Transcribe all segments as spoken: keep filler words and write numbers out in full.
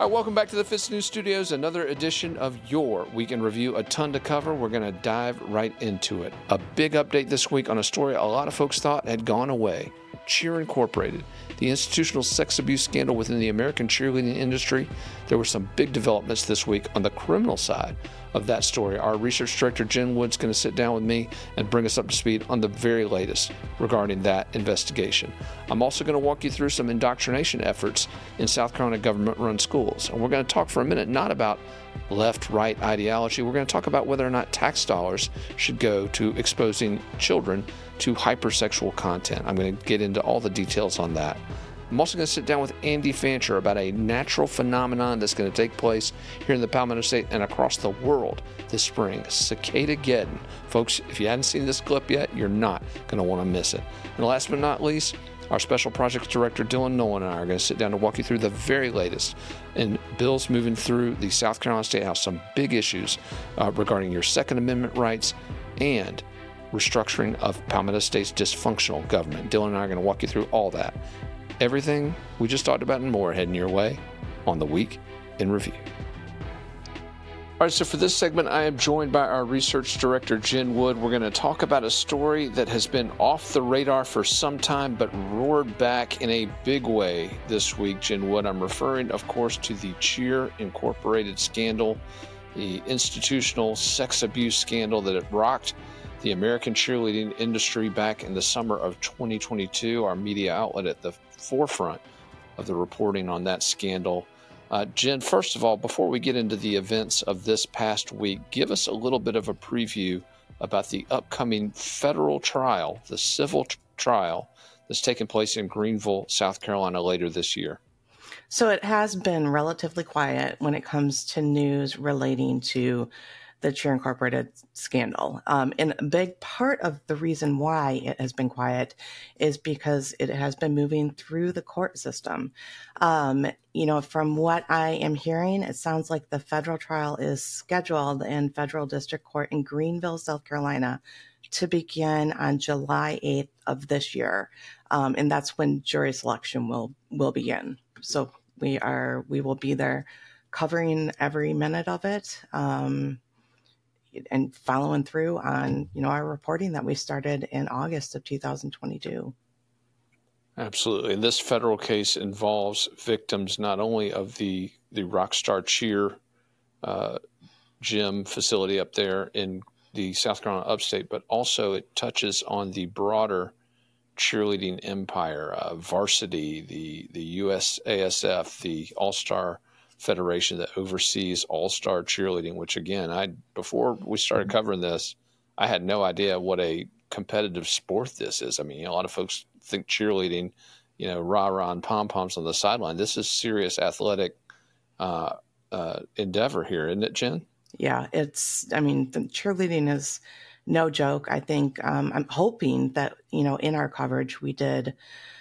All right, welcome back to the Fitz News Studios, another edition of your Week in Review. A ton to cover. We're going to dive right into it. A big update this week on a story a lot of folks thought had gone away. Cheer Incorporated, the institutional sex abuse scandal within the American cheerleading industry. There were some big developments this week on the criminal side of that story. Our research director, Jen Wood's going to sit down with me and bring us up to speed on the very latest regarding that investigation. I'm also going to walk you through some indoctrination efforts in South Carolina government-run schools. And we're going to talk for a minute not about left-right ideology. We're going to talk about whether or not tax dollars should go to exposing children to hypersexual content. I'm going to get into all the details on that. I'm also going to sit down with Andy Fancher about a natural phenomenon that's going to take place here in the Palmetto State and across the world this spring, Cicadageddon. Folks, if you hadn't seen this clip yet, you're not going to want to miss it. And last but not least, our Special Projects Director, Dylan Nolan, and I are going to sit down to walk you through the very latest in bills moving through the South Carolina State House, some big issues uh, regarding your Second Amendment rights and restructuring of Palmetto State's dysfunctional government. Dylan and I are going to walk you through all that. Everything we just talked about and more heading your way on the Week in Review. All right, so for this segment, I am joined by our research director, Jen Wood. We're going to talk about a story that has been off the radar for some time, but roared back in a big way this week, Jen Wood. I'm referring, of course, to the Cheer Incorporated scandal, the institutional sex abuse scandal that it rocked the American cheerleading industry back in the summer of twenty twenty-two, our media outlet at the forefront of the reporting on that scandal. Uh, Jen, first of all, before we get into the events of this past week, give us a little bit of a preview about the upcoming federal trial, the civil t- trial that's taking place in Greenville, South Carolina later this year. So it has been relatively quiet when it comes to news relating to the Cheer Incorporated scandal. Um, and a big part of the reason why it has been quiet is because it has been moving through the court system. Um, you know, from what I am hearing, it sounds like the federal trial is scheduled in federal district court in Greenville, South Carolina, to begin on July eighth of this year. Um, and that's when jury selection will, will begin. So we are, we will be there covering every minute of it. Um, and following through on, you know, our reporting that we started in August of two thousand twenty-two. Absolutely. And this federal case involves victims not only of the, the Rockstar Cheer uh, gym facility up there in the South Carolina upstate, but also it touches on the broader cheerleading empire, uh, varsity, the, the U S A S F, the All-Star Federation that oversees all-star cheerleading, which again, I before we started covering this, I had no idea what a competitive sport this is. I mean, a lot of folks think cheerleading, you know, rah-rah and pom-poms on the sideline. This is serious athletic uh, uh, endeavor here, isn't it, Jen? Yeah, it's, I mean, the cheerleading is no joke. I think um, I'm hoping that, you know, in our coverage, we did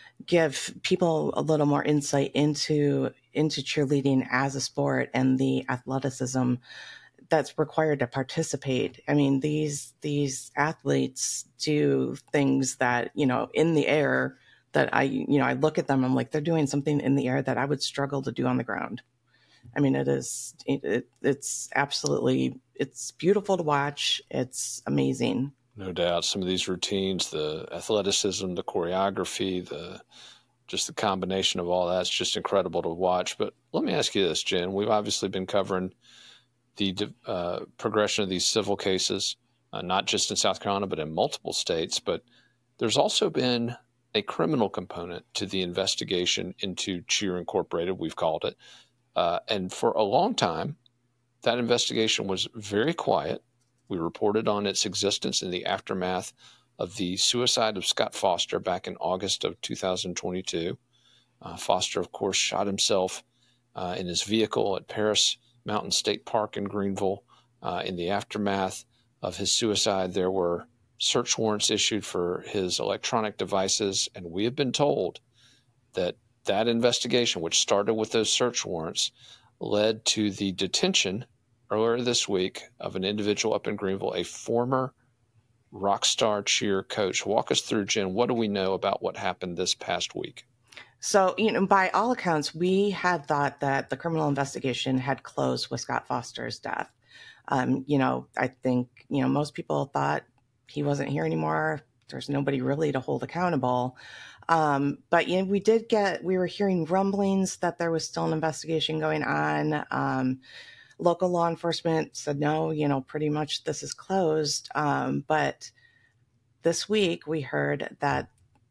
give people a little more insight into into cheerleading as a sport and the athleticism that's required to participate. I mean, these these athletes do things that, you know, in the air that I, you know, I look at them, I'm like, they're doing something in the air that I would struggle to do on the ground. I mean, it is, it, it, it's absolutely, it's beautiful to watch. It's amazing. No doubt. Some of these routines, the athleticism, the choreography, the just the combination of all that's just incredible to watch. But let me ask you this, Jen. We've obviously been covering the uh, progression of these civil cases, uh, not just in South Carolina, but in multiple states. But there's also been a criminal component to the investigation into Cheer Incorporated, we've called it. Uh, and for a long time, that investigation was very quiet. We reported on its existence in the aftermath of the suicide of Scott Foster back in August of two thousand twenty-two. Uh, Foster, of course, shot himself uh, in his vehicle at Paris Mountain State Park in Greenville. Uh, in the aftermath of his suicide, there were search warrants issued for his electronic devices, and we have been told that that investigation, which started with those search warrants, led to the detention earlier this week of an individual up in Greenville, a former Rockstar Cheer coach. Walk us through, Jen, what do we know about what happened this past week? So, you know, by all accounts, we had thought that the criminal investigation had closed with Scott Foster's death. Um, you know, I think, you know, most people thought he wasn't here anymore. There's nobody really to hold accountable. Um, but, you know, we did get, we were hearing rumblings that there was still an investigation going on. Um, local law enforcement said, no, you know, pretty much this is closed. Um, but this week we heard that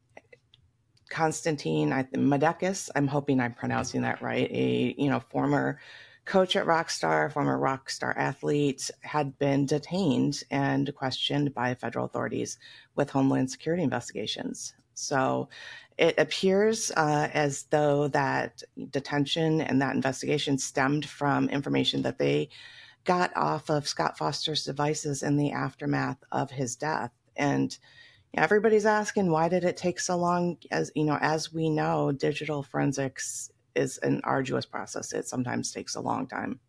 Konstantin Madekis, I'm hoping I'm pronouncing that right, a you know former coach at Rockstar, former Rockstar athlete, had been detained and questioned by federal authorities with Homeland Security investigations. So it appears uh, as though that detention and that investigation stemmed from information that they got off of Scott Foster's devices in the aftermath of his death. And everybody's asking, why did it take so long? As you know, as we know, digital forensics is an arduous process. It sometimes takes a long time.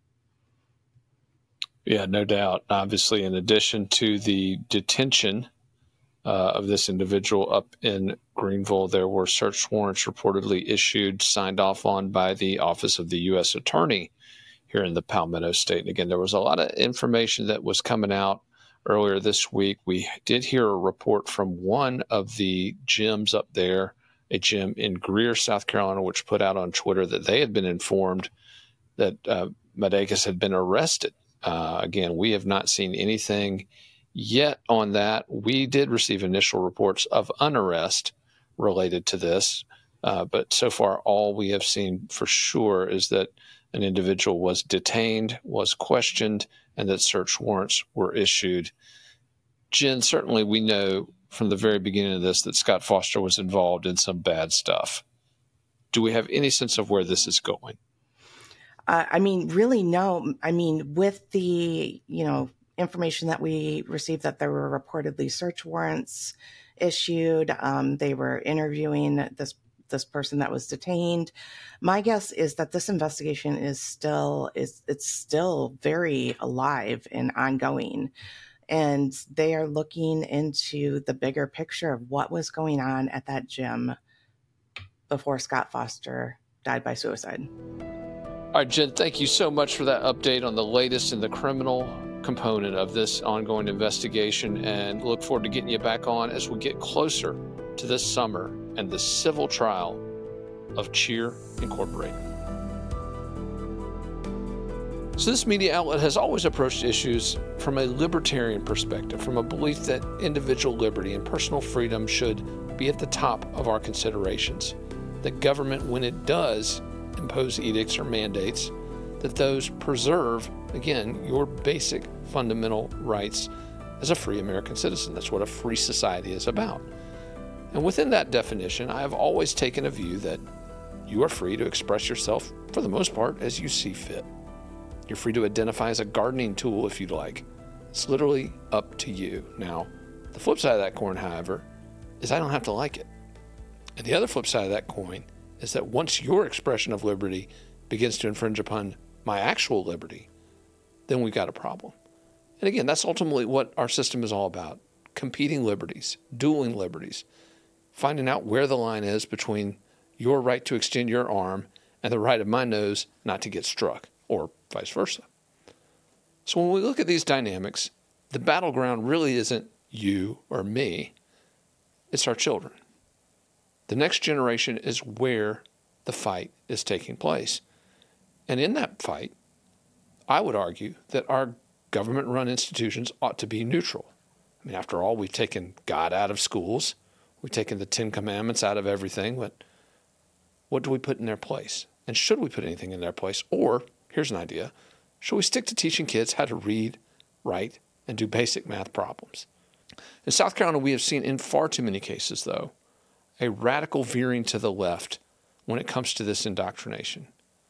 Yeah, no doubt. Obviously, in addition to the detention uh, of this individual up in Greenville, there were search warrants reportedly issued, signed off on by the Office of the U S Attorney here in the Palmetto State. And again, there was a lot of information that was coming out earlier this week. We did hear a report from one of the gyms up there, a gym in Greer, South Carolina, which put out on Twitter that they had been informed that uh, Madekis had been arrested. Uh, again, we have not seen anything yet on that. We did receive initial reports of unarrest related to this, uh, but so far all we have seen for sure is that an individual was detained, was questioned, and that search warrants were issued. Jen, certainly we know from the very beginning of this that Scott Foster was involved in some bad stuff. Do we have any sense of where this is going? Uh, I mean, really, no. I mean, with the, you know, information that we received that there were reportedly search warrants issued, um, they were interviewing this this person that was detained. My guess is that this investigation is still is it's still very alive and ongoing, and they are looking into the bigger picture of what was going on at that gym before Scott Foster died by suicide. All right, Jen, thank you so much for that update on the latest in the criminal component of this ongoing investigation, and look forward to getting you back on as we get closer to this summer and the civil trial of Cheer Incorporated. So this media outlet has always approached issues from a libertarian perspective, from a belief that individual liberty and personal freedom should be at the top of our considerations. That government, when it does impose edicts or mandates, that those preserve, again, your basic fundamental rights as a free American citizen. That's what a free society is about. And within that definition, I have always taken a view that you are free to express yourself, for the most part, as you see fit. You're free to identify as a gardening tool if you'd like. It's literally up to you. Now, the flip side of that coin, however, is I don't have to like it. And the other flip side of that coin is that once your expression of liberty begins to infringe upon my actual liberty, then we've got a problem. And again, that's ultimately what our system is all about. Competing liberties, dueling liberties, finding out where the line is between your right to extend your arm and the right of my nose not to get struck, or vice versa. So when we look at these dynamics, the battleground really isn't you or me, it's our children. The next generation is where the fight is taking place. And in that fight, I would argue that our government-run institutions ought to be neutral. I mean, after all, we've taken God out of schools. We've taken the Ten Commandments out of everything. But what do we put in their place? And should we put anything in their place? Or, here's an idea, should we stick to teaching kids how to read, write, and do basic math problems? In South Carolina, we have seen in far too many cases, though, a radical veering to the left when it comes to this indoctrination.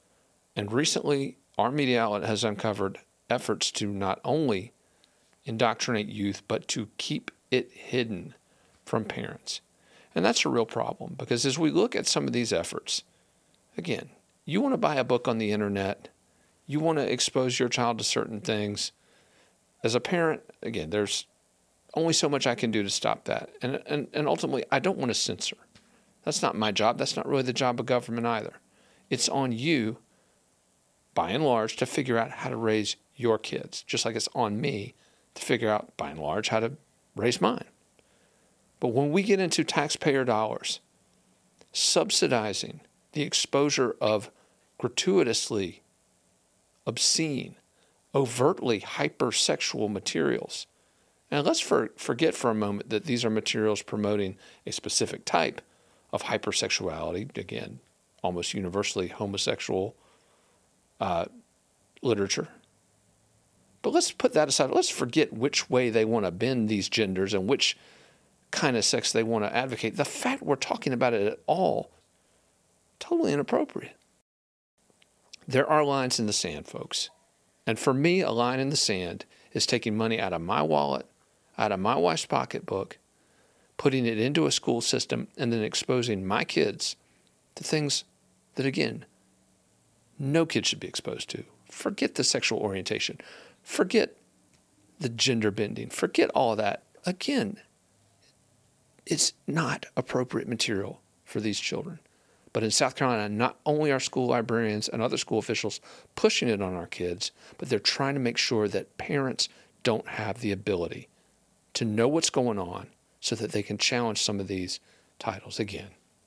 And recently, our media outlet has uncovered efforts to not only indoctrinate youth, but to keep it hidden from parents. And that's a real problem, because as we look at some of these efforts, again, you want to buy a book on the internet, you want to expose your child to certain things. As a parent, again, there's only so much I can do to stop that. And, and, and ultimately, I don't want to censor. That's not my job. That's not really the job of government either. It's on you, by and large, to figure out how to raise your kids, just like it's on me to figure out, by and large, how to raise mine. But when we get into taxpayer dollars, subsidizing the exposure of gratuitously obscene, overtly hypersexual materials, and let's for, forget for a moment that these are materials promoting a specific type of hypersexuality, again, almost universally homosexual uh, literature. But let's put that aside. Let's forget which way they want to bend these genders and which kind of sex they want to advocate. The fact we're talking about it at all, totally inappropriate. There are lines in the sand, folks. And for me, a line in the sand is taking money out of my wallet, out of my wife's pocketbook, putting it into a school system, and then exposing my kids to things that, again, no kid should be exposed to. Forget the sexual orientation. Forget the gender bending. Forget all of that. Again, it's not appropriate material for these children. But in South Carolina, not only are school librarians and other school officials pushing it on our kids, but they're trying to make sure that parents don't have the ability to know what's going on so that they can challenge some of these titles again.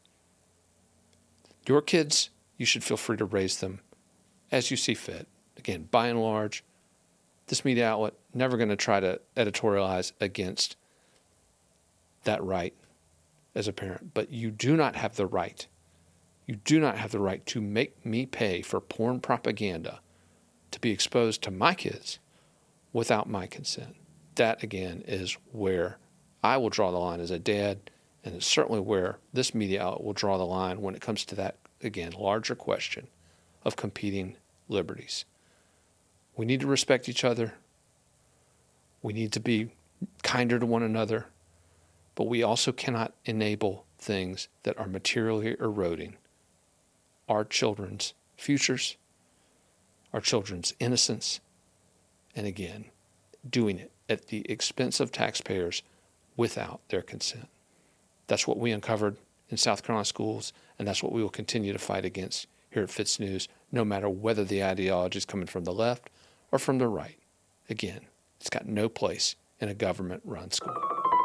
Your kids, you should feel free to raise them as you see fit. Again, by and large, this media outlet never going to try to editorialize against that right as a parent. But you do not have the right, you do not have the right to make me pay for porn propaganda to be exposed to my kids without my consent. That, again, is where I will draw the line as a dad, and it's certainly where this media outlet will draw the line when it comes to that, again, larger question of competing liberties. We need to respect each other. We need to be kinder to one another, but we also cannot enable things that are materially eroding our children's futures, our children's innocence, and again, doing it at the expense of taxpayers without their consent. That's what we uncovered in South Carolina schools, and that's what we will continue to fight against here at Fitz News, no matter whether the ideology is coming from the left or from the right. Again, it's got no place in a government-run school.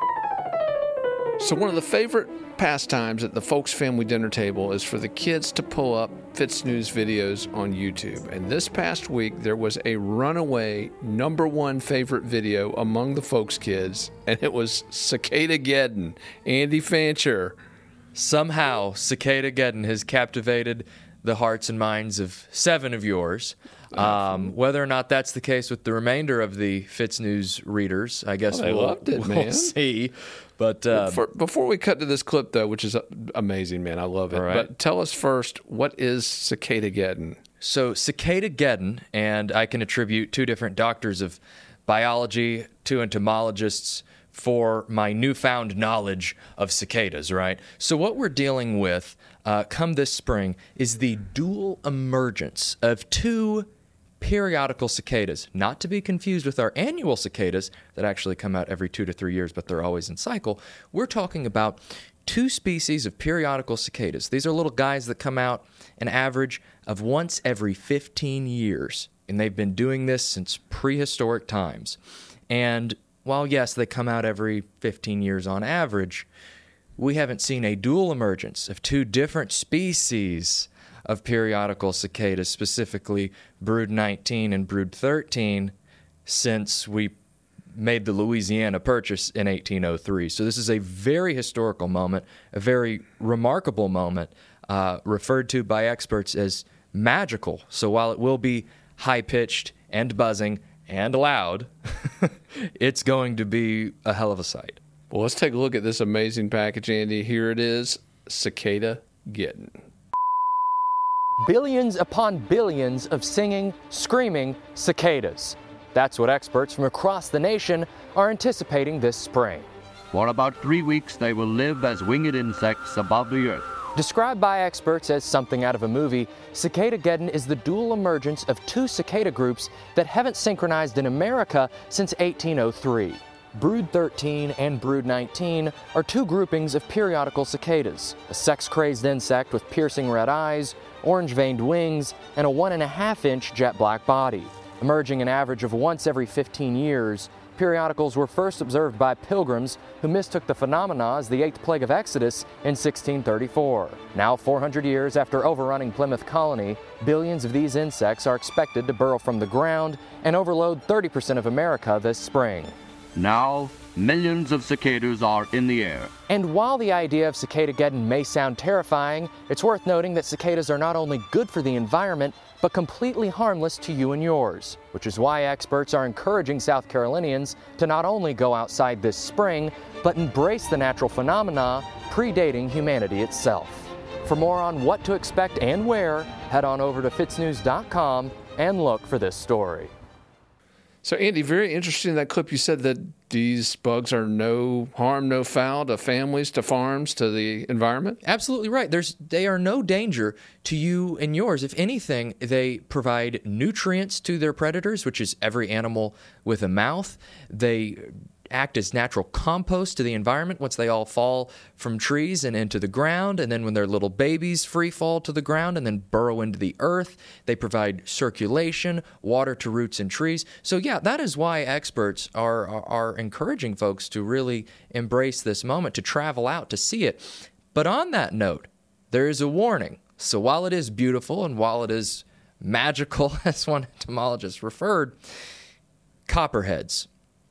So one of the favorite pastimes at the folks' family dinner table is for the kids to pull up Fitz News videos on YouTube. And this past week, there was a runaway number one favorite video among the folks' kids, and it was Cicada-Geddon, Andy Fancher. Somehow, Cicada-Geddon has captivated the hearts and minds of seven of yours. Um, whether or not that's the case with the remainder of the Fitz News readers, I guess oh, they we'll, loved it, we'll man. see. But uh, before, before we cut to this clip, though, which is amazing, man, I love it. Right. But tell us first, what is Cicada-Geddon? So Cicada-Geddon, and I can attribute two different doctors of biology, two entomologists, for my newfound knowledge of cicadas, right? So what we're dealing with uh, come this spring is the dual emergence of two periodical cicadas, not to be confused with our annual cicadas that actually come out every two to three years, but they're always in cycle. We're talking about two species of periodical cicadas. These are little guys that come out an average of once every fifteen years, and they've been doing this since prehistoric times. And while, yes, they come out every fifteen years on average, we haven't seen a dual emergence of two different species of periodical cicadas, specifically Brood nineteen and Brood thirteen, since we made the Louisiana Purchase in eighteen oh three. So this is a very historical moment, a very remarkable moment, uh, referred to by experts as magical. So while it will be high-pitched and buzzing and loud, it's going to be a hell of a sight. Well, let's take a look at this amazing package, Andy. Here it is, Cicada-Geddon. Billions upon billions of singing, screaming cicadas. That's what experts from across the nation are anticipating this spring. For about three weeks, they will live as winged insects above the earth. Described by experts as something out of a movie, Cicada-Geddon is the dual emergence of two cicada groups that haven't synchronized in America since eighteen oh three. Brood thirteen and Brood nineteen are two groupings of periodical cicadas, a sex-crazed insect with piercing red eyes, orange-veined wings, and a one and a half inch jet black body. Emerging an average of once every fifteen years, periodicals were first observed by pilgrims who mistook the phenomena as the eighth plague of Exodus in sixteen thirty-four. Now, four hundred years after overrunning Plymouth Colony, billions of these insects are expected to burrow from the ground and overload thirty percent of America this spring. Now, millions of cicadas are in the air. And while the idea of Cicadageddon may sound terrifying, it's worth noting that cicadas are not only good for the environment, but completely harmless to you and yours, which is why experts are encouraging South Carolinians to not only go outside this spring, but embrace the natural phenomena predating humanity itself. For more on what to expect and where, head on over to fitz news dot com and look for this story. So, Andy, very interesting that clip. You said that these bugs are no harm, no foul to families, to farms, to the environment. Absolutely right. There's they are no danger to you and yours. If anything, they provide nutrients to their predators, which is every animal with a mouth. They act as natural compost to the environment once they all fall from trees and into the ground. And then when they're little babies, free fall to the ground and then burrow into the earth. They provide circulation, water to roots and trees. So yeah, that is why experts are, are, are encouraging folks to really embrace this moment, to travel out to see it. But on that note, there is a warning. So while it is beautiful and while it is magical, as one entomologist referred, copperheads.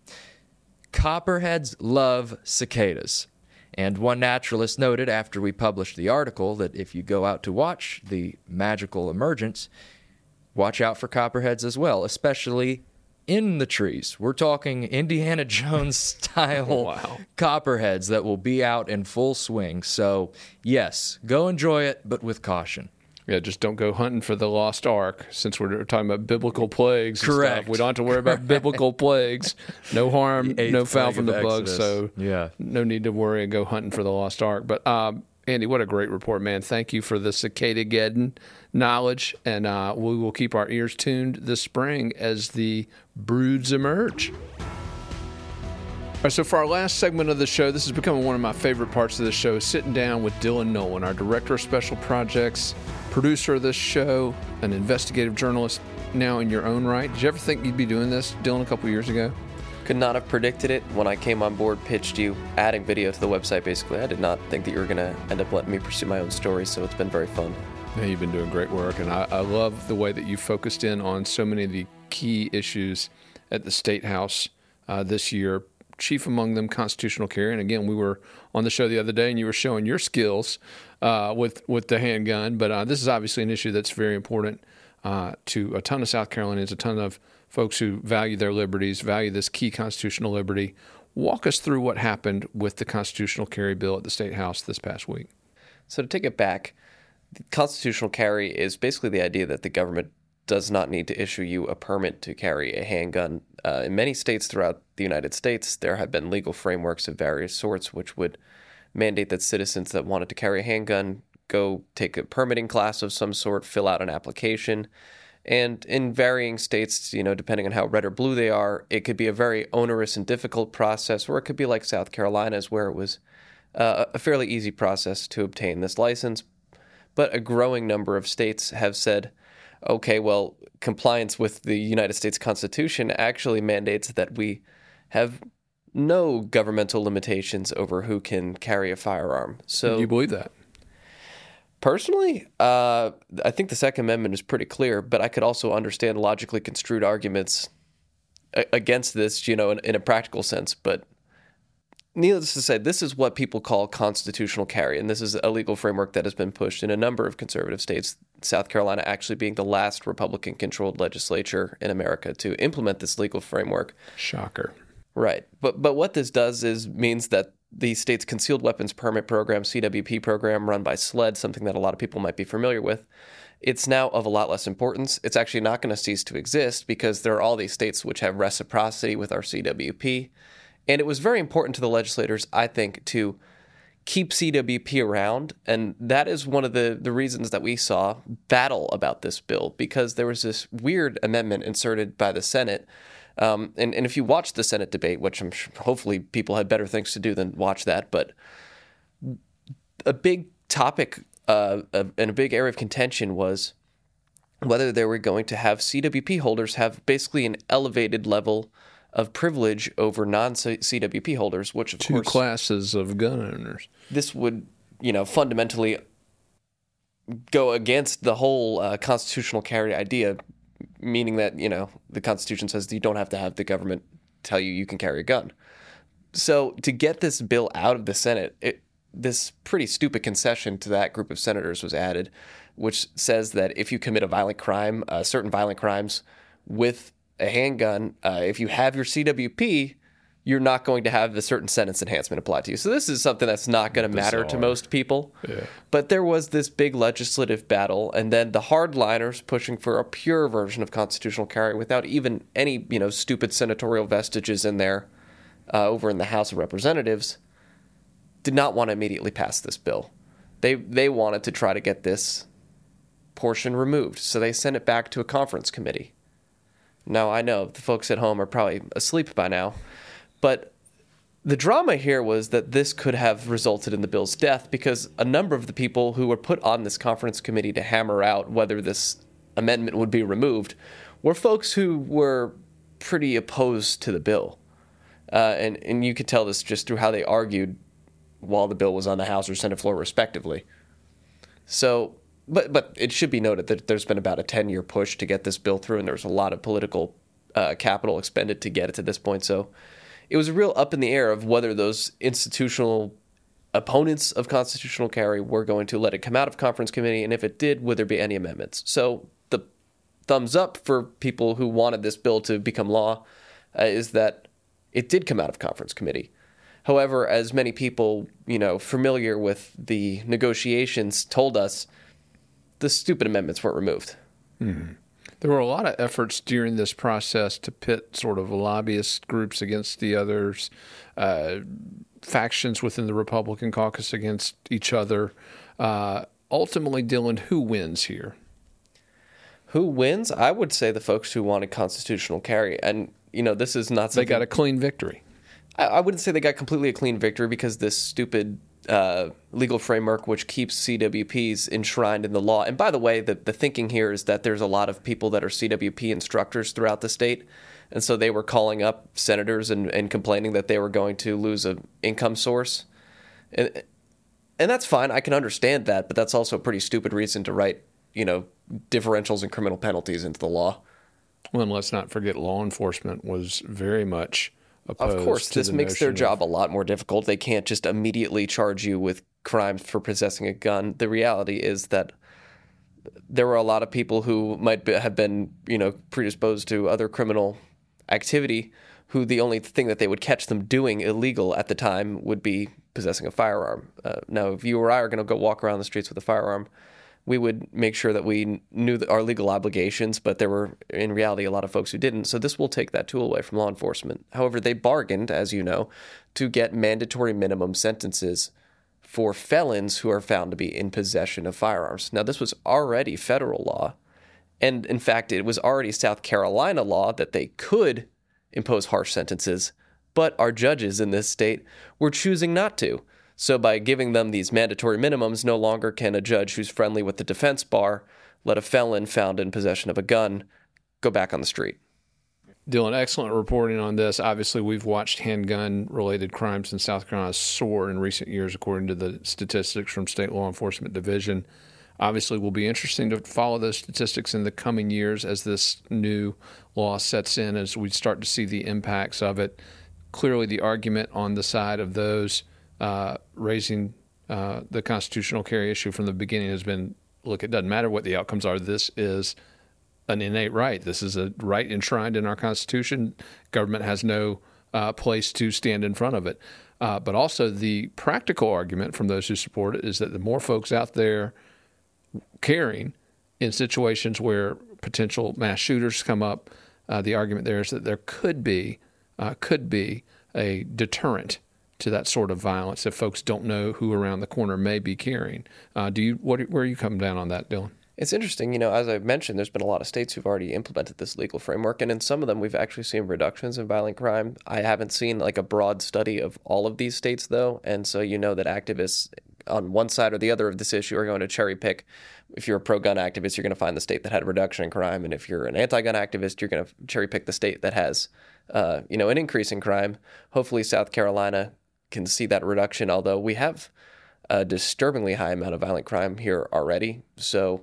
Copperheads love cicadas. And one naturalist noted after we published the article that if you go out to watch the magical emergence, watch out for copperheads as well, especially in the trees. We're talking Indiana Jones style Wow. copperheads that will be out in full swing. So yes, go enjoy it, but with caution. Yeah, just don't go hunting for the lost ark, since we're talking about biblical plagues and Correct. stuff. We don't have to worry about biblical plagues. No harm, The eighth no foul plague from the of bugs, Exodus. so Yeah. no need to worry and go hunting for the lost ark. But, um, Andy, what a great report, man. Thank you for the Cicadageddon knowledge, and uh, we will keep our ears tuned this spring as the broods emerge. All right, so for our last segment of the show, this is becoming one of my favorite parts of the show, sitting down with Dylan Nolan, our Director of Special Projects, producer of this show, an investigative journalist now in your own right. Did you ever think you'd be doing this, Dylan, a couple of years ago? Could not have predicted it. When I came on board, pitched you, adding video to the website, basically, I did not think that you were going to end up letting me pursue my own story, so it's been very fun. Yeah, you've been doing great work, and I, I love the way that you focused in on so many of the key issues at the State House uh, this year, chief among them constitutional carry. And again, we were on the show the other day, and you were showing your skills uh, with, with the handgun, but uh, this is obviously an issue that's very important uh, to a ton of South Carolinians, a ton of folks who value their liberties, value this key constitutional liberty. Walk us through what happened with the constitutional carry bill at the State House this past week. So to take it back, the constitutional carry is basically the idea that the government does not need to issue you a permit to carry a handgun. Uh, in many states throughout the United States, there have been legal frameworks of various sorts which would mandate that citizens that wanted to carry a handgun go take a permitting class of some sort, fill out an application. And in varying states, you know, depending on how red or blue they are, it could be a very onerous and difficult process, or it could be like South Carolina's, where it was uh, a fairly easy process to obtain this license. But a growing number of states have said, okay, well, compliance with the United States Constitution actually mandates that we have no governmental limitations over who can carry a firearm. So, Do you believe that? Personally, uh, I think the Second Amendment is pretty clear, but I could also understand logically construed arguments a- against this, you know, in, in a practical sense. But needless to say, this is what people call constitutional carry, and this is a legal framework that has been pushed in a number of conservative states, South Carolina actually being the last Republican-controlled legislature in America to implement this legal framework. Shocker. Right. But but what this does is means that the state's concealed weapons permit program, C W P program, run by SLED, something that a lot of people might be familiar with, it's now of a lot less importance. It's actually not going to cease to exist because there are all these states which have reciprocity with our C W P. And it was very important to the legislators, I think, to keep C W P around. And that is one of the, the reasons that we saw battle about this bill, because there was this weird amendment inserted by the Senate Um, and, and if you watch the Senate debate, which I'm sure hopefully people had better things to do than watch that, but a big topic uh, and a big area of contention was whether they were going to have C W P holders have basically an elevated level of privilege over non-C W P holders, which of Two course... Two classes of gun owners. This would, you know, fundamentally go against the whole uh, constitutional carry idea, meaning that, you know, the Constitution says you don't have to have the government tell you you can carry a gun. So to get this bill out of the Senate, it, this pretty stupid concession to that group of senators was added, which says that if you commit a violent crime, uh, certain violent crimes with a handgun, uh, if you have your C W P, you're not going to have a certain sentence enhancement applied to you. So this is something that's not going to matter to most people. Yeah. But there was this big legislative battle, and then the hardliners pushing for a pure version of constitutional carry without even any, you know, stupid senatorial vestiges in there uh, over in the House of Representatives did not want to immediately pass this bill. They they wanted to try to get this portion removed, so they sent it back to a conference committee. Now, I know the folks at home are probably asleep by now, but the drama here was that this could have resulted in the bill's death because a number of the people who were put on this conference committee to hammer out whether this amendment would be removed were folks who were pretty opposed to the bill. Uh, and, and you could tell this just through how they argued while the bill was on the House or Senate floor, respectively. So, but but it should be noted that there's been about a ten-year push to get this bill through, and there was a lot of political uh, capital expended to get it to this point. So it was real up in the air of whether those institutional opponents of constitutional carry were going to let it come out of conference committee, and if it did, would there be any amendments? So the thumbs up for people who wanted this bill to become law uh, is that it did come out of conference committee. However, as many people, you know, familiar with the negotiations told us, the stupid amendments weren't removed. Mm-hmm. There were a lot of efforts during this process to pit sort of lobbyist groups against the others, uh, factions within the Republican caucus against each other. Uh, ultimately, Dylan, who wins here? Who wins? I would say the folks who wanted constitutional carry. And, you know, this is not something... They got a clean victory. I wouldn't say they got completely a clean victory because this stupid uh, legal framework which keeps C W Ps enshrined in the law. And by the way, the, the thinking here is that there's a lot of people that are C W P instructors throughout the state. And so they were calling up senators and, and complaining that they were going to lose an income source. And, and that's fine. I can understand that. But that's also a pretty stupid reason to write, you know, differentials and criminal penalties into the law. Well, and let's not forget law enforcement was very much... Of course, this the makes their job of, a lot more difficult. They can't just immediately charge you with crimes for possessing a gun. The reality is that there were a lot of people who might be, have been, you know, predisposed to other criminal activity who the only thing that they would catch them doing illegal at the time would be possessing a firearm. Uh, now, if you or I are going to go walk around the streets with a firearm, we would make sure that we knew our legal obligations, but there were, in reality, a lot of folks who didn't. So this will take that tool away from law enforcement. However, they bargained, as you know, to get mandatory minimum sentences for felons who are found to be in possession of firearms. Now, this was already federal law. And in fact, it was already South Carolina law that they could impose harsh sentences, but our judges in this state were choosing not to. So by giving them these mandatory minimums, no longer can a judge who's friendly with the defense bar let a felon found in possession of a gun go back on the street. Dylan, excellent reporting on this. Obviously, we've watched handgun-related crimes in South Carolina soar in recent years, according to the statistics from State Law Enforcement Division. Obviously, it will be interesting to follow those statistics in the coming years as this new law sets in, as we start to see the impacts of it. Clearly, the argument on the side of those Uh, raising uh, the constitutional carry issue from the beginning has been, look, it doesn't matter what the outcomes are. This is an innate right. This is a right enshrined in our Constitution. Government has no uh, place to stand in front of it. Uh, but also the practical argument from those who support it is that the more folks out there carrying in situations where potential mass shooters come up, uh, the argument there is that there could be uh, could be a deterrent to that sort of violence if folks don't know who around the corner may be carrying. Uh, do you what where you come down on that, Dylan? It's interesting, you know, as I mentioned, there's been a lot of states who've already implemented this legal framework, and in some of them we've actually seen reductions in violent crime. I haven't seen like a broad study of all of these states, though, and so you know that activists on one side or the other of this issue are going to cherry pick. If you're a pro-gun activist, you're going to find the state that had a reduction in crime, and if you're an anti-gun activist, you're going to cherry pick the state that has, uh, you know, an increase in crime. Hopefully South Carolina can see that reduction, although we have a disturbingly high amount of violent crime here already, so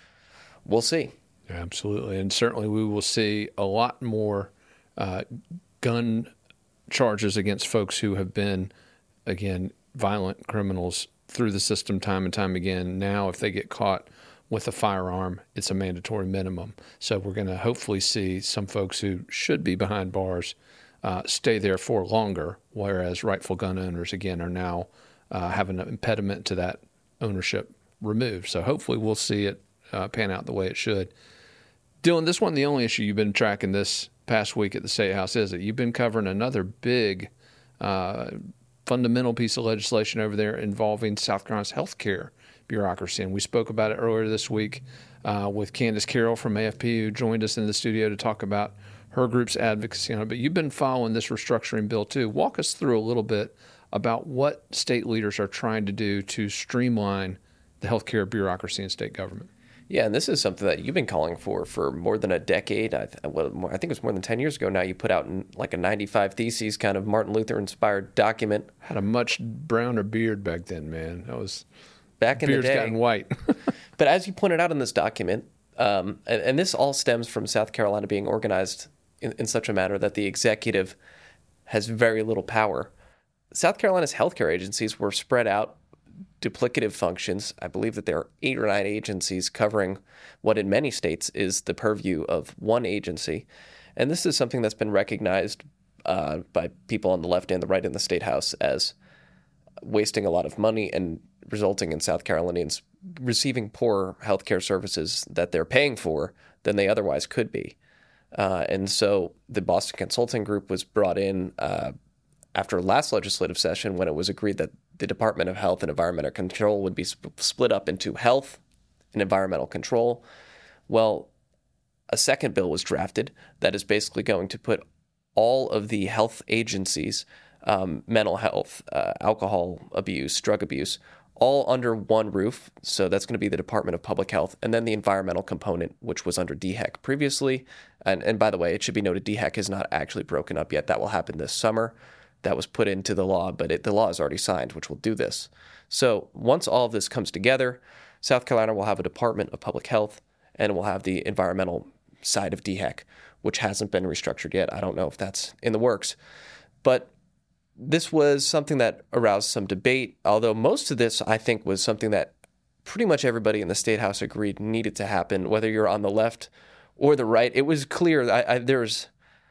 we'll see. Absolutely. And certainly we will see a lot more uh, gun charges against folks who have been, again, violent criminals through the system time and time again. Now, if they get caught with a firearm, it's a mandatory minimum. So we're going to hopefully see some folks who should be behind bars uh, stay there for longer, whereas rightful gun owners, again, are now uh, having an impediment to that ownership removed. So hopefully we'll see it Uh, pan out the way it should. Dylan, this wasn't the only issue you've been tracking this past week at the State House, is it? You've been covering another big uh, fundamental piece of legislation over there involving South Carolina's healthcare bureaucracy, and we spoke about it earlier this week uh, with Candace Carroll from A F P, who joined us in the studio to talk about her group's advocacy on it. But you've been following this restructuring bill too. Walk us through a little bit about what state leaders are trying to do to streamline the healthcare bureaucracy in state government. Yeah, and this is something that you've been calling for for more than a decade. I, th- well, more, I think it was more than ten years ago now. You put out in, like a ninety-five Theses kind of Martin Luther-inspired document. Had a much browner beard back then, man. That was back in the day. Beard's gotten white. But as you pointed out in this document, um, and, and this all stems from South Carolina being organized in, in such a manner that the executive has very little power. South Carolina's healthcare agencies were spread out, duplicative functions. I believe that there are eight or nine agencies covering what in many states is the purview of one agency. And this is something that's been recognized uh, by people on the left and the right in the State House as wasting a lot of money and resulting in South Carolinians receiving poorer healthcare services that they're paying for than they otherwise could be. Uh, and so the Boston Consulting Group was brought in uh, after last legislative session when it was agreed that the Department of Health and Environmental Control would be sp- split up into health and environmental control. Well, a second bill was drafted that is basically going to put all of the health agencies, um, mental health, uh, alcohol abuse, drug abuse, all under one roof. So that's going to be the Department of Public Health, and then the environmental component, which was under D H E C previously. And, and by the way, it should be noted, D H E C is not actually broken up yet. That will happen this summer. That was put into the law, but it, the law is already signed, which will do this. So once all of this comes together, South Carolina will have a Department of Public Health, and will have the environmental side of D H E C, which hasn't been restructured yet. I don't know if that's in the works. But this was something that aroused some debate, although most of this, I think, was something that pretty much everybody in the State House agreed needed to happen, whether you're on the left or the right. It was clear that I, I, there's...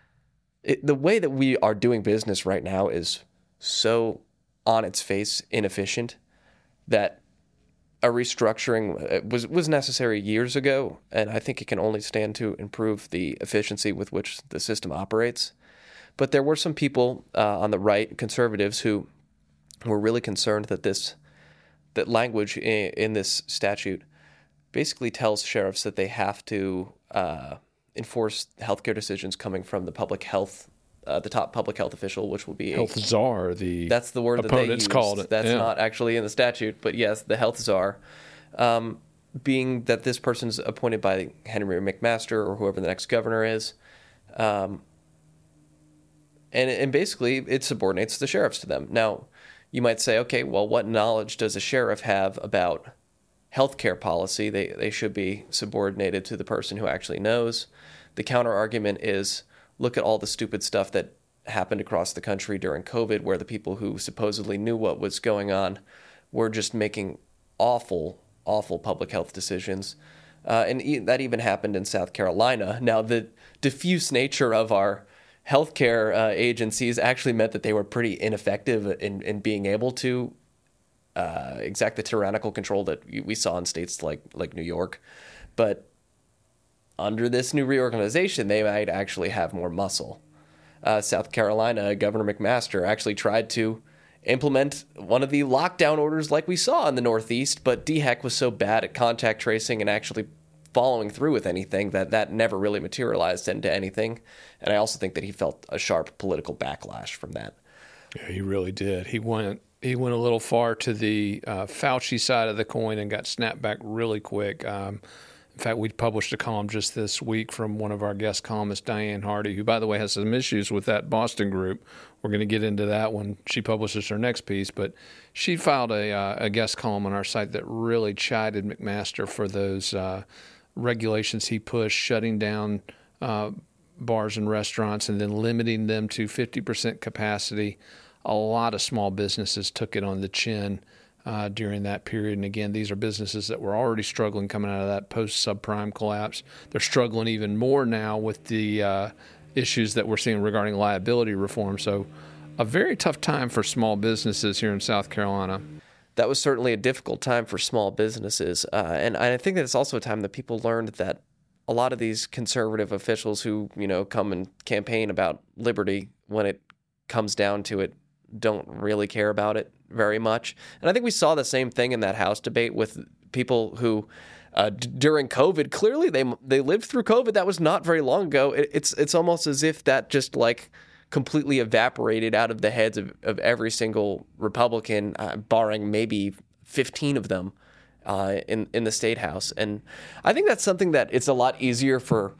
It, the way that we are doing business right now is so on its face inefficient that a restructuring was was necessary years ago, and I think it can only stand to improve the efficiency with which the system operates. But there were some people uh, on the right, conservatives, who were really concerned that this that language in, in this statute basically tells sheriffs that they have to uh, enforce healthcare decisions coming from the public health, uh, the top public health official, which will be health czar. The that's the word that they used. Called it. That's yeah. not actually in the statute, but yes, the health czar, um, being that this person's appointed by Henry McMaster or whoever the next governor is, um, and and basically it subordinates the sheriffs to them. Now, you might say, okay, well, what knowledge does a sheriff have about healthcare policy? They they should be subordinated to the person who actually knows. The counter argument is, look at all the stupid stuff that happened across the country during COVID, where the people who supposedly knew what was going on were just making awful, awful public health decisions. Uh, and e- that even happened in South Carolina. Now, the diffuse nature of our healthcare uh, agencies actually meant that they were pretty ineffective in, in being able to uh, exact the tyrannical control that we saw in states like like New York. But under this new reorganization, they might actually have more muscle. Uh, South Carolina, Governor McMaster actually tried to implement one of the lockdown orders like we saw in the Northeast, but D HEC was so bad at contact tracing and actually following through with anything that that never really materialized into anything. And I also think that he felt a sharp political backlash from that. Yeah, he really did. He went he went a little far to the uh, Fauci side of the coin and got snapped back really quick. Um, in fact, we published a column just this week from one of our guest columnists, Diane Hardy, who, by the way, has some issues with that Boston group. We're going to get into that when she publishes her next piece. But she filed a, uh, a guest column on our site that really chided McMaster for those uh, regulations he pushed, shutting down uh, bars and restaurants and then limiting them to fifty percent capacity. A lot of small businesses took it on the chin uh, during that period. And again, these are businesses that were already struggling coming out of that post-subprime collapse. They're struggling even more now with the uh, issues that we're seeing regarding liability reform. So a very tough time for small businesses here in South Carolina. That was certainly a difficult time for small businesses. Uh, and I think that it's also a time that people learned that a lot of these conservative officials who, you know, come and campaign about liberty, when it comes down to it, don't really care about it very much. And I think we saw the same thing in that House debate with people who, uh, d- during COVID, clearly they they lived through COVID. That was not very long ago. It, it's it's almost as if that just like completely evaporated out of the heads of, of every single Republican, uh, barring maybe fifteen of them uh, in in the State House. And I think that's something that it's a lot easier for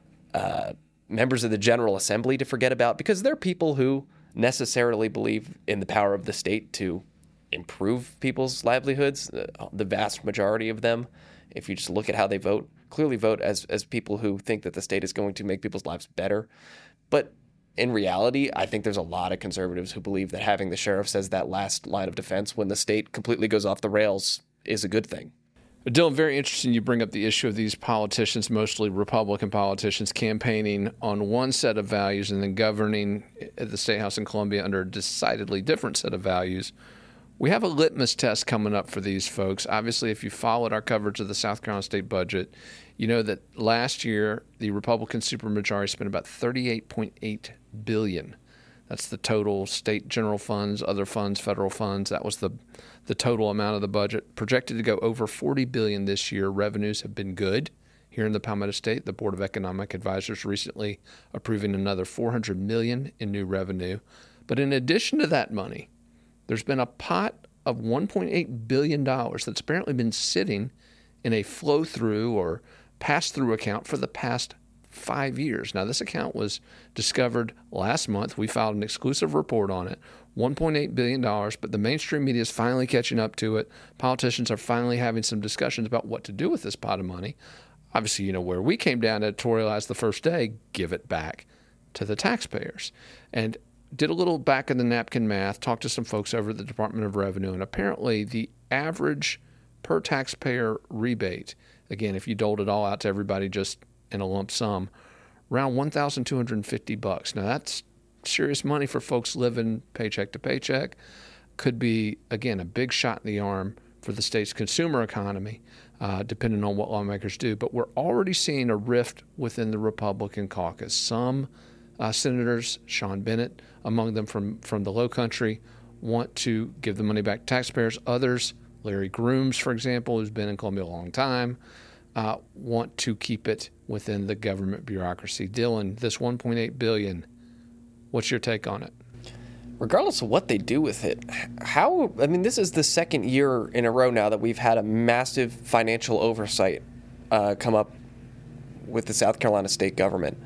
uh, members of the General Assembly to forget about, because they're people who necessarily believe in the power of the state to improve people's livelihoods. The, the vast majority of them, if you just look at how they vote, clearly vote as as people who think that the state is going to make people's lives better. But in reality, I think there's a lot of conservatives who believe that having the sheriffs as that last line of defense when the state completely goes off the rails is a good thing. Dylan, very interesting you bring up the issue of these politicians, mostly Republican politicians, campaigning on one set of values and then governing at the State House in Columbia under a decidedly different set of values. We have a litmus test coming up for these folks. Obviously, if you followed our coverage of the South Carolina state budget, you know that last year the Republican supermajority spent about thirty-eight point eight billion dollars. That's the total state general funds, other funds, federal funds. That was the the total amount of the budget. Projected to go over forty billion dollars this year. Revenues have been good here in the Palmetto State. The Board of Economic Advisors recently approving another four hundred million dollars in new revenue. But in addition to that money, there's been a pot of one point eight billion dollars that's apparently been sitting in a flow-through or pass-through account for the past five years. Now, this account was discovered last month. We filed an exclusive report on it, one point eight billion dollars, but the mainstream media is finally catching up to it. Politicians are finally having some discussions about what to do with this pot of money. Obviously, you know, where we came down to editorialize the first day, give it back to the taxpayers. And did a little back-of-the-napkin math, talked to some folks over at the Department of Revenue, and apparently the average per taxpayer rebate, again, if you doled it all out to everybody just in a lump sum, around one thousand two hundred fifty bucks. Now, that's serious money for folks living paycheck to paycheck. Could be, again, a big shot in the arm for the state's consumer economy, uh, depending on what lawmakers do. But we're already seeing a rift within the Republican caucus. Some uh, senators, Sean Bennett, among them from, from the Low Country, want to give the money back to taxpayers. Others, Larry Grooms, for example, who's been in Columbia a long time, uh, want to keep it within the government bureaucracy. Dylan, this one point eight billion dollars, what's your take on it? Regardless of what they do with it, how, I mean, this is the second year in a row now that we've had a massive financial oversight uh, come up with the South Carolina state government.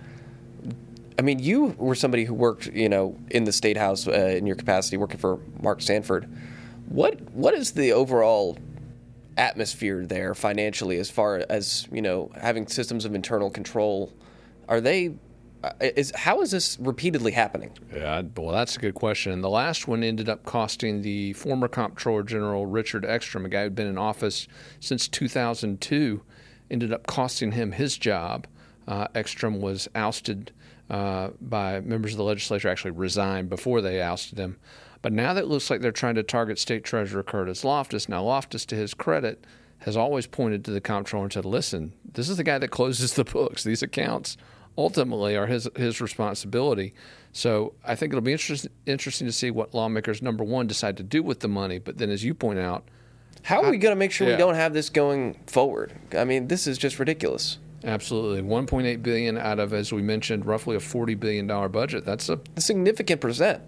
I mean, you were somebody who worked, you know, in the State House uh, in your capacity working for Mark Sanford. What What is the overall atmosphere there financially as far as, you know, having systems of internal control? Are they, uh, is how is this repeatedly happening? Yeah, well, that's a good question. The last one ended up costing the former Comptroller General Richard Ekstrom, a guy who'd been in office since two thousand two, ended up costing him his job. Uh, Ekstrom was ousted uh, by members of the legislature, actually resigned before they ousted him. But now that it looks like they're trying to target State Treasurer Curtis Loftus. Now, Loftus, to his credit, has always pointed to the comptroller and said, listen, this is the guy that closes the books. These accounts ultimately are his his responsibility. So I think it'll be interest, interesting to see what lawmakers, number one, decide to do with the money. But then, as you point out, how are we going to make sure yeah. we don't have this going forward? I mean, this is just ridiculous. Absolutely. one point eight billion dollars out of, as we mentioned, roughly a forty billion dollars budget. That's a, a significant percent.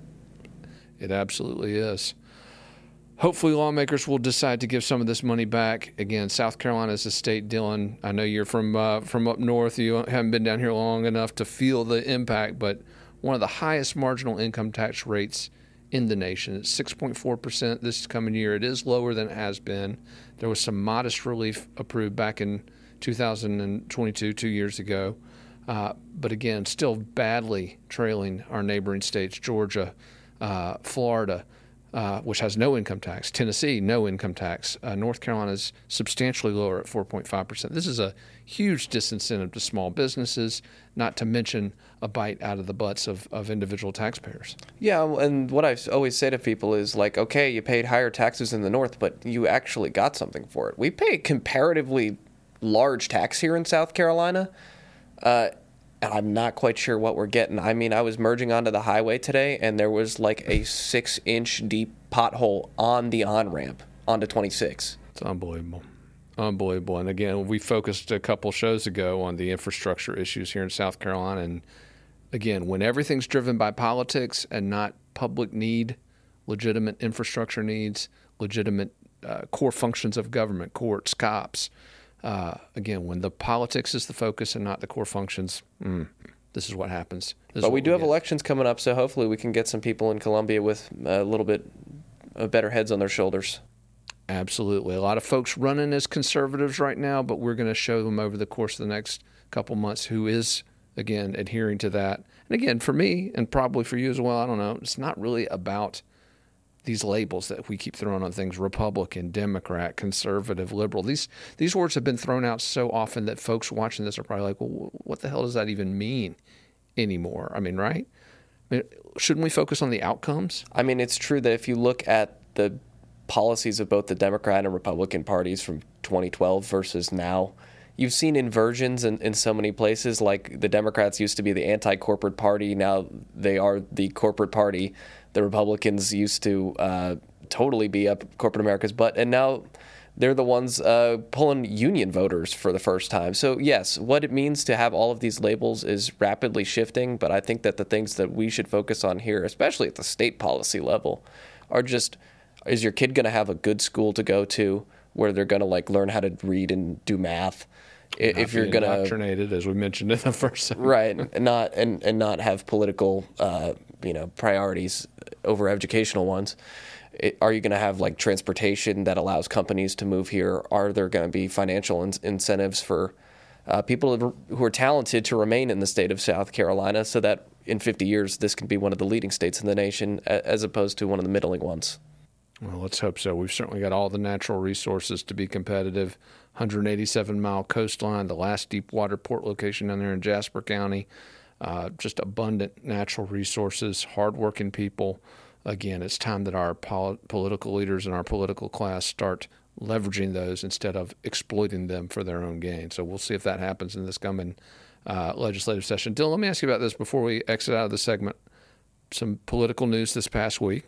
It absolutely is. Hopefully lawmakers will decide to give some of this money back. Again, South Carolina is a state, Dylan. I know you're from uh, from up north. You haven't been down here long enough to feel the impact, but one of the highest marginal income tax rates in the nation. It's six point four percent this coming year. It is lower than it has been. There was some modest relief approved back in two thousand twenty-two, two years ago. Uh, but again, still badly trailing our neighboring states, Georgia, uh, Florida, uh, which has no income tax, Tennessee, no income tax. Uh, North Carolina is substantially lower at four point five percent. This is a huge disincentive to small businesses, not to mention a bite out of the butts of, of individual taxpayers. Yeah, and what I always say to people is like, okay, you paid higher taxes in the North, but you actually got something for it. We pay a comparatively large tax here in South Carolina, uh, and I'm not quite sure what we're getting. I mean, I was merging onto the highway today, and there was like a six-inch deep pothole on the on-ramp onto twenty-six. It's unbelievable. Unbelievable. And again, we focused a couple shows ago on the infrastructure issues here in South Carolina. And again, when everything's driven by politics and not public need, legitimate infrastructure needs, legitimate uh, core functions of government, courts, cops, uh, again, when the politics is the focus and not the core functions, mm, this is what happens. This but we do we have get. elections coming up, so hopefully we can get some people in Columbia with a little bit of better heads on their shoulders. Absolutely. A lot of folks running as conservatives right now, but we're going to show them over the course of the next couple months who is, again, adhering to that. And again, for me, and probably for you as well, I don't know, it's not really about these labels that we keep throwing on things, Republican, Democrat, conservative, liberal. These these words have been thrown out so often that folks watching this are probably like, well, what the hell does that even mean anymore? I mean, right? I mean, shouldn't we focus on the outcomes? I mean, it's true that if you look at the policies of both the Democrat and Republican parties from twenty twelve versus now, you've seen inversions in, in so many places. Like the Democrats used to be the anti-corporate party. Now they are the corporate party. The Republicans used to uh, totally be up corporate America's butt. And now they're the ones uh, pulling union voters for the first time. So yes, what it means to have all of these labels is rapidly shifting. But I think that the things that we should focus on here, especially at the state policy level, are just, is your kid going to have a good school to go to where they're going to like learn how to read and do math? Not if you're going to indoctrinated, as we mentioned in the first segment. Right, and not and, and not have political uh, you know priorities over educational ones. It, are you going to have like transportation that allows companies to move here? Are there going to be financial in- incentives for uh, people who are talented to remain in the state of South Carolina, so that in fifty years this can be one of the leading states in the nation, as opposed to one of the middling ones? Well, let's hope so. We've certainly got all the natural resources to be competitive. one hundred eighty-seven mile coastline, the last deep water port location down there in Jasper County. Uh, just abundant natural resources, hardworking people. Again, it's time that our pol- political leaders and our political class start leveraging those instead of exploiting them for their own gain. So we'll see if that happens in this coming uh, legislative session. Dylan, let me ask you about this before we exit out of the segment. Some political news this past week.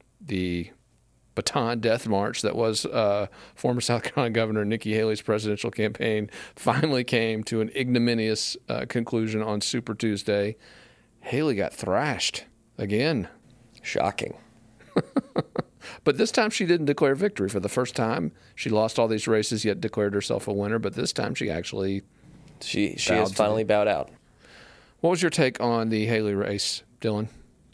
The Baton Death March that was uh, former South Carolina Governor Nikki Haley's presidential campaign finally came to an ignominious uh, conclusion on Super Tuesday. Haley got thrashed again. Shocking. But this time she didn't declare victory. For the first time, she lost all these races, yet declared herself a winner. But this time she actually She she has finally bowed out. What was your take on the Haley race, Dylan?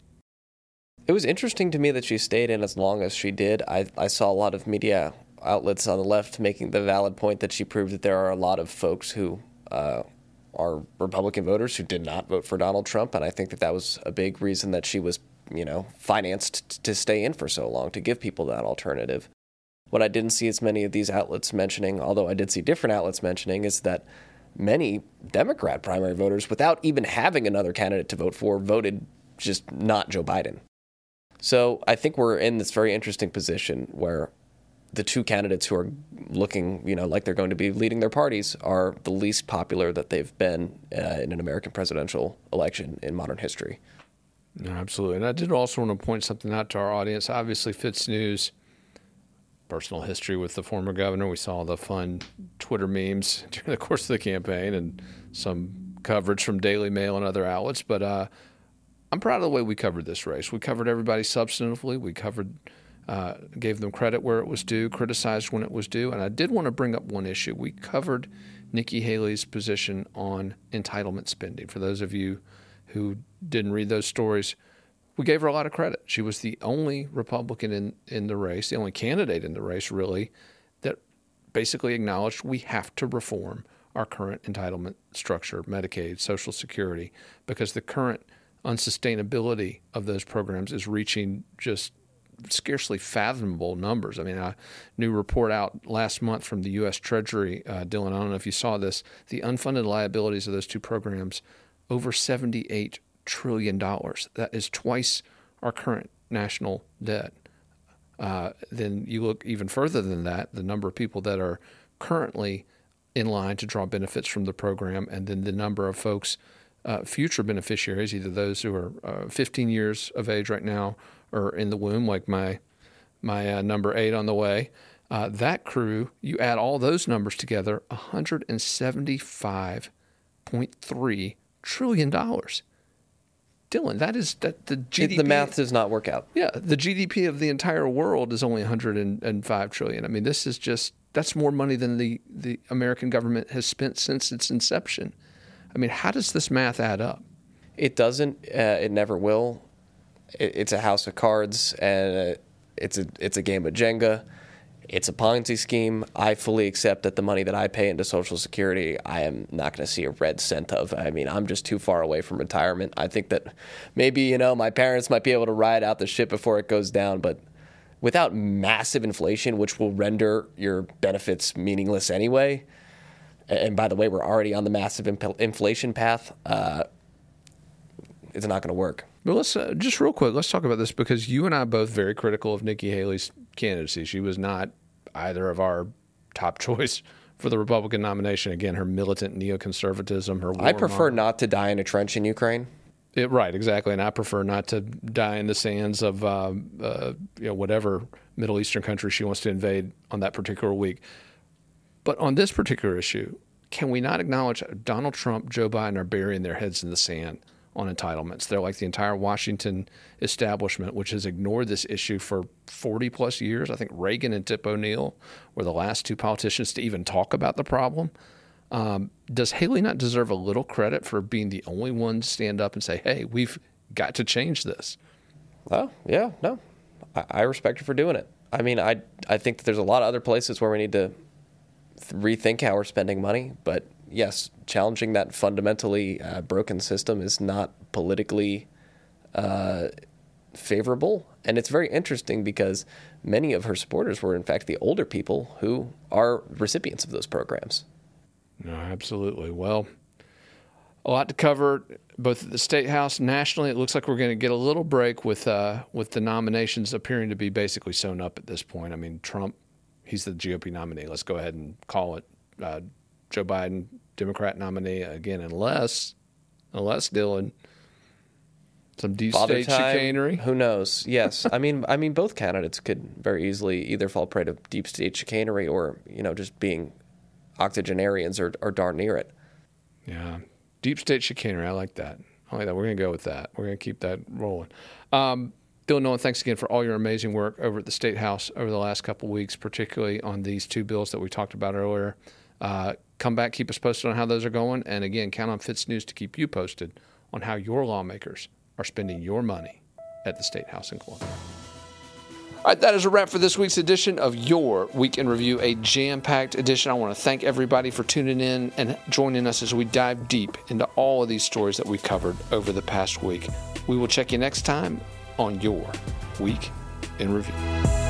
It was interesting to me that she stayed in as long as she did. I, I saw a lot of media outlets on the left making the valid point that she proved that there are a lot of folks who uh, are Republican voters who did not vote for Donald Trump, and I think that that was a big reason that she was, you know, financed t- to stay in for so long, to give people that alternative. What I didn't see as many of these outlets mentioning, although I did see different outlets mentioning, is that many Democrat primary voters, without even having another candidate to vote for, voted just not Joe Biden. So I think we're in this very interesting position where the two candidates who are looking, you know, like they're going to be leading their parties are the least popular that they've been uh, in an American presidential election in modern history. No, absolutely. And I did also want to point something out to our audience. Obviously, Fitz News, personal history with the former governor. We saw the fun Twitter memes during the course of the campaign and some coverage from Daily Mail and other outlets. But uh, I'm proud of the way we covered this race. We covered everybody substantively. We covered, uh, gave them credit where it was due, criticized when it was due. And I did want to bring up one issue. We covered Nikki Haley's position on entitlement spending. For those of you who didn't read those stories, we gave her a lot of credit. She was the only Republican in, in the race, the only candidate in the race, really, that basically acknowledged we have to reform our current entitlement structure, Medicaid, Social Security, because the current unsustainability of those programs is reaching just scarcely fathomable numbers. I mean, a new report out last month from the U S Treasury, uh, Dylan, I don't know if you saw this, the unfunded liabilities of those two programs, over seventy-eight trillion dollars. That is twice our current national debt. Uh, then you look even further than that, the number of people that are currently in line to draw benefits from the program, and then the number of folks, uh, future beneficiaries, either those who are uh, fifteen years of age right now or in the womb, like my my uh, number eight on the way. Uh, that crew, you add all those numbers together, one hundred seventy-five point three trillion dollars. Dylan, that is that the G D P. The math does not work out. Yeah, the G D P of the entire world is only one hundred five trillion. I mean, this is just that's more money than the the American government has spent since its inception. I mean, how does this math add up? It doesn't. Uh, it never will. It, it's a house of cards, and uh, it's a it's a game of Jenga. It's a Ponzi scheme. I fully accept that the money that I pay into Social Security, I am not going to see a red cent of. I mean, I'm just too far away from retirement. I think that maybe, you know, my parents might be able to ride out the ship before it goes down, but without massive inflation, which will render your benefits meaningless anyway, and by the way, we're already on the massive imp- inflation path, uh, it's not going to work. But let's uh, just real quick, let's talk about this because you and I are both very critical of Nikki Haley's candidacy. She was not either of our top choice for the Republican nomination. Again, her militant neoconservatism, her war I prefer mom. not to die in a trench in Ukraine. It, right, exactly. And I prefer not to die in the sands of uh, uh, you know, whatever Middle Eastern country she wants to invade on that particular week. But on this particular issue, can we not acknowledge Donald Trump, Joe Biden are burying their heads in the sand on entitlements? They're like the entire Washington establishment, which has ignored this issue for forty plus years. I think Reagan and Tip O'Neill were the last two politicians to even talk about the problem. Um, does Haley not deserve a little credit for being the only one to stand up and say, hey, we've got to change this? Oh, yeah, no. I, I respect her for doing it. I mean, I, I think that there's a lot of other places where we need to rethink how we're spending money, but yes, challenging that fundamentally uh, broken system is not politically uh, favorable. And it's very interesting because many of her supporters were, in fact, the older people who are recipients of those programs. No, absolutely. Well, a lot to cover, both at the State House, nationally. It looks like we're going to get a little break with uh, with the nominations appearing to be basically sewn up at this point. I mean, Trump, he's the G O P nominee. Let's go ahead and call it. Uh, Joe Biden, Democrat nominee again, unless, unless Dylan, some deep Father state time, chicanery. Who knows? Yes, I mean, I mean, both candidates could very easily either fall prey to deep state chicanery or, you know, just being octogenarians or, or darn near it. Yeah, deep state chicanery. I like that. I like that. We're going to go with that. We're going to keep that rolling. Um, Dylan Nolan, thanks again for all your amazing work over at the State House over the last couple of weeks, particularly on these two bills that we talked about earlier. Uh, come back, keep us posted on how those are going. And again, count on Fitz News to keep you posted on how your lawmakers are spending your money at the State House in Columbia. All right, that is a wrap for this week's edition of Your Week in Review, a jam-packed edition. I want to thank everybody for tuning in and joining us as we dive deep into all of these stories that we covered over the past week. We will check you next time on Your Week in Review.